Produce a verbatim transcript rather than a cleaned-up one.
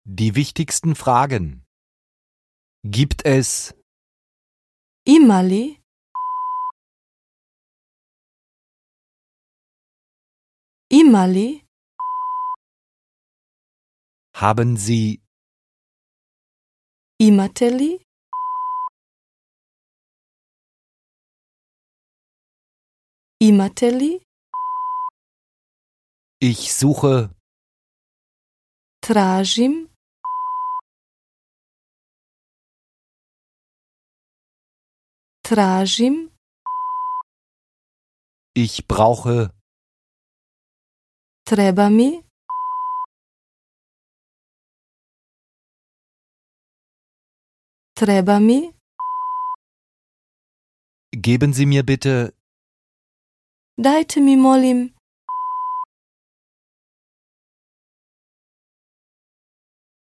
Die wichtigsten Fragen. Gibt es? Ima li? Ima li? Haben Sie? Imate li? Imate li? Ich suche. Tražim. Tražim. Ich brauche. Treba mi. Treba mi. Geben Sie mir bitte. Dajte mi, molim,